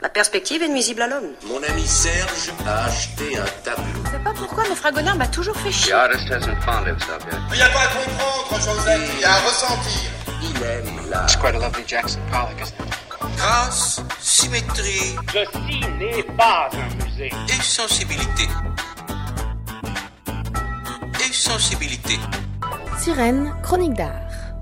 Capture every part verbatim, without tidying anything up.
La perspective est nuisible à l'homme. Mon ami Serge a acheté un tableau. Je sais pas pourquoi, mais Fragonard m'a toujours fait chier. The artist hasn't found himself yet. Il n'y a pas à comprendre, Joseph, il y a à ressentir. Il aime l'art. It's quite a lovely Jackson Pollock, isn't it? Grâce, symétrie. Ceci n'est pas un musée. Et sensibilité. Et sensibilité. Sirène, chronique d'art.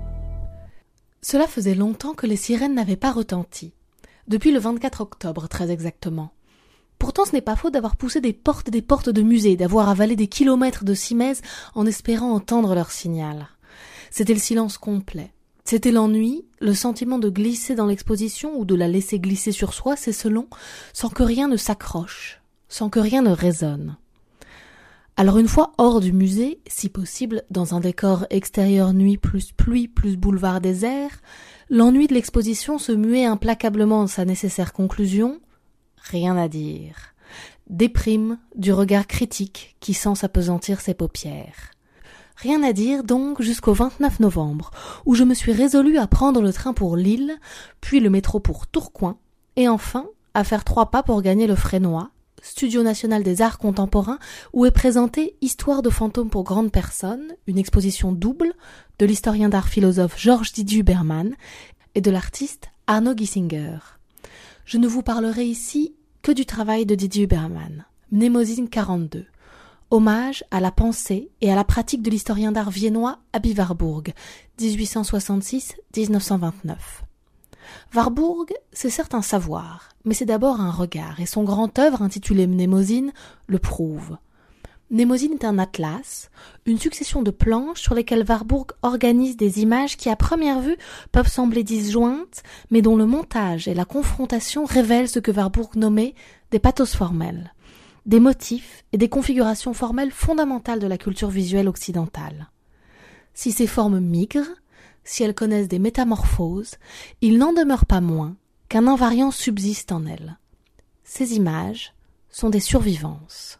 Cela faisait longtemps que les sirènes n'avaient pas retenti. Depuis le vingt-quatre octobre, très exactement. Pourtant, ce n'est pas faux d'avoir poussé des portes et des portes de musées, d'avoir avalé des kilomètres de simèse en espérant entendre leur signal. C'était le silence complet. C'était l'ennui, le sentiment de glisser dans l'exposition ou de la laisser glisser sur soi, c'est selon, sans que rien ne s'accroche, sans que rien ne résonne. Alors une fois hors du musée, si possible dans un décor extérieur nuit plus pluie plus boulevard désert, l'ennui de l'exposition se muait implacablement en sa nécessaire conclusion. Rien à dire. Déprime du regard critique qui sent s'appesantir ses paupières. Rien à dire donc jusqu'au vingt-neuf novembre, où je me suis résolue à prendre le train pour Lille, puis le métro pour Tourcoing, et enfin à faire trois pas pour gagner le Frénois, Studio national des arts contemporains, où est présentée Histoire de fantômes pour grandes personnes, une exposition double de l'historien d'art philosophe Georges Didier Huberman et de l'artiste Arnaud Giesinger. Je ne vous parlerai ici que du travail de Didier Huberman, Mnémosyne quarante-deux, hommage à la pensée et à la pratique de l'historien d'art viennois Aby Warburg, dix-huit cent soixante-six à dix-neuf cent vingt-neuf. Warburg, c'est certes un savoir, mais c'est d'abord un regard, et son grand œuvre, intitulée Mnémosyne, le prouve. Mnémosyne est un atlas, une succession de planches sur lesquelles Warburg organise des images qui, à première vue, peuvent sembler disjointes, mais dont le montage et la confrontation révèlent ce que Warburg nommait des pathos formels, des motifs et des configurations formelles fondamentales de la culture visuelle occidentale. Si ces formes migrent, si elles connaissent des métamorphoses, il n'en demeure pas moins qu'un invariant subsiste en elles. Ces images sont des survivances.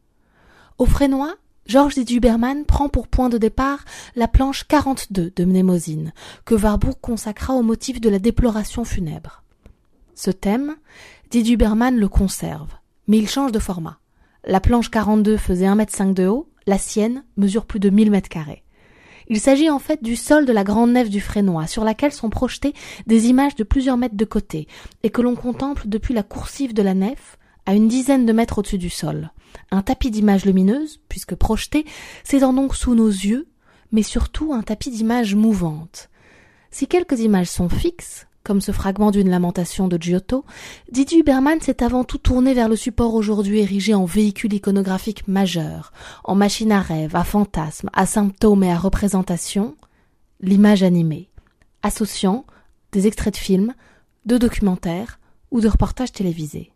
Au Frénois, Georges Didier Huberman prend pour point de départ la planche quarante-deux de Mnémosyne, que Warburg consacra au motif de la déploration funèbre. Ce thème, Didier Huberman le conserve, mais il change de format. La planche quarante-deux faisait un mètre cinq de haut, la sienne mesure plus de mille mètres carrés. Il s'agit en fait du sol de la grande nef du Frénois, sur laquelle sont projetées des images de plusieurs mètres de côté, et que l'on contemple depuis la coursive de la nef, à une dizaine de mètres au-dessus du sol. Un tapis d'images lumineuses, puisque projeté, s'étend donc sous nos yeux, mais surtout un tapis d'images mouvantes. Si quelques images sont fixes, comme ce fragment d'une lamentation de Giotto, Didier Huberman s'est avant tout tourné vers le support aujourd'hui érigé en véhicule iconographique majeur, en machine à rêve, à fantasme, à symptômes et à représentation, l'image animée, associant des extraits de films, de documentaires ou de reportages télévisés.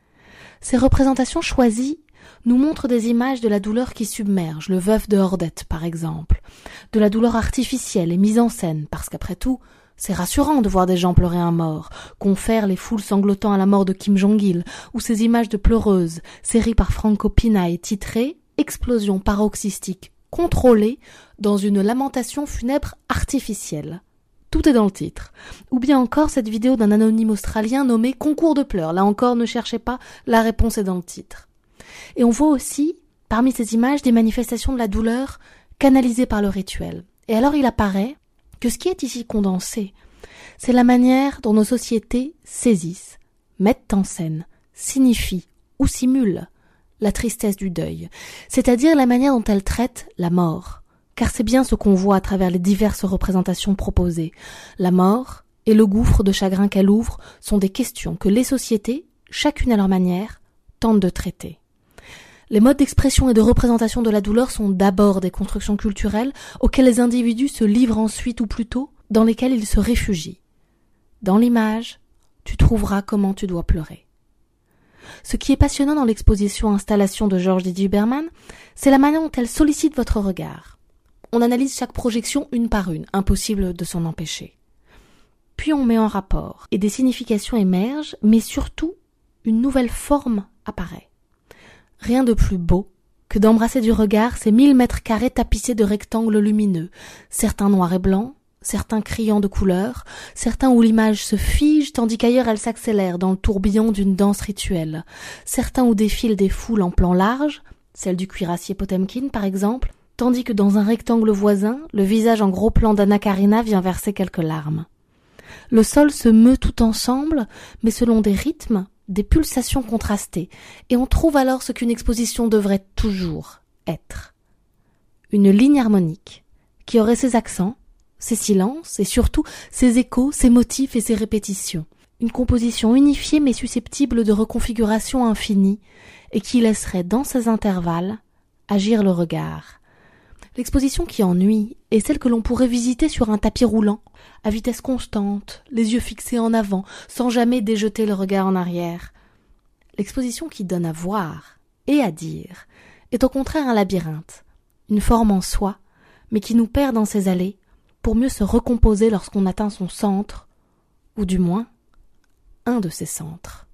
Ces représentations choisies nous montrent des images de la douleur qui submerge, le veuf de Hordette par exemple, de la douleur artificielle et mise en scène, parce qu'après tout, c'est rassurant de voir des gens pleurer un mort, confèrent les foules sanglotant à la mort de Kim Jong-il, ou ces images de pleureuses, séries par Franco Pina et titrées « Explosion paroxystique contrôlée dans une lamentation funèbre artificielle ». Tout est dans le titre. Ou bien encore cette vidéo d'un anonyme australien nommé « Concours de pleurs ». Là encore, ne cherchez pas, la réponse est dans le titre. Et on voit aussi, parmi ces images, des manifestations de la douleur canalisées par le rituel. Et alors il apparaît que ce qui est ici condensé, c'est la manière dont nos sociétés saisissent, mettent en scène, signifient ou simulent la tristesse du deuil, c'est-à-dire la manière dont elles traitent la mort, car c'est bien ce qu'on voit à travers les diverses représentations proposées. La mort et le gouffre de chagrin qu'elle ouvre sont des questions que les sociétés, chacune à leur manière, tentent de traiter. Les modes d'expression et de représentation de la douleur sont d'abord des constructions culturelles auxquelles les individus se livrent ensuite ou plutôt dans lesquelles ils se réfugient. Dans l'image, tu trouveras comment tu dois pleurer. Ce qui est passionnant dans l'exposition Installation de Georges Didier Huberman, c'est la manière dont elle sollicite votre regard. On analyse chaque projection une par une, impossible de s'en empêcher. Puis on met en rapport, et des significations émergent, mais surtout, une nouvelle forme apparaît. Rien de plus beau que d'embrasser du regard ces mille mètres carrés tapissés de rectangles lumineux, certains noirs et blancs, certains criants de couleurs, certains où l'image se fige tandis qu'ailleurs elle s'accélère dans le tourbillon d'une danse rituelle, certains où défilent des foules en plan large, celle du cuirassier Potemkin par exemple, tandis que dans un rectangle voisin, le visage en gros plan d'Anna Karina vient verser quelques larmes. Le sol se meut tout ensemble, mais selon des rythmes, des pulsations contrastées, et on trouve alors ce qu'une exposition devrait toujours être. Une ligne harmonique, qui aurait ses accents, ses silences, et surtout ses échos, ses motifs et ses répétitions. Une composition unifiée mais susceptible de reconfiguration infinie, et qui laisserait dans ses intervalles agir le regard. L'exposition qui ennuie est celle que l'on pourrait visiter sur un tapis roulant, à vitesse constante, les yeux fixés en avant, sans jamais déjeter le regard en arrière. L'exposition qui donne à voir et à dire est au contraire un labyrinthe, une forme en soi, mais qui nous perd dans ses allées pour mieux se recomposer lorsqu'on atteint son centre, ou du moins un de ses centres.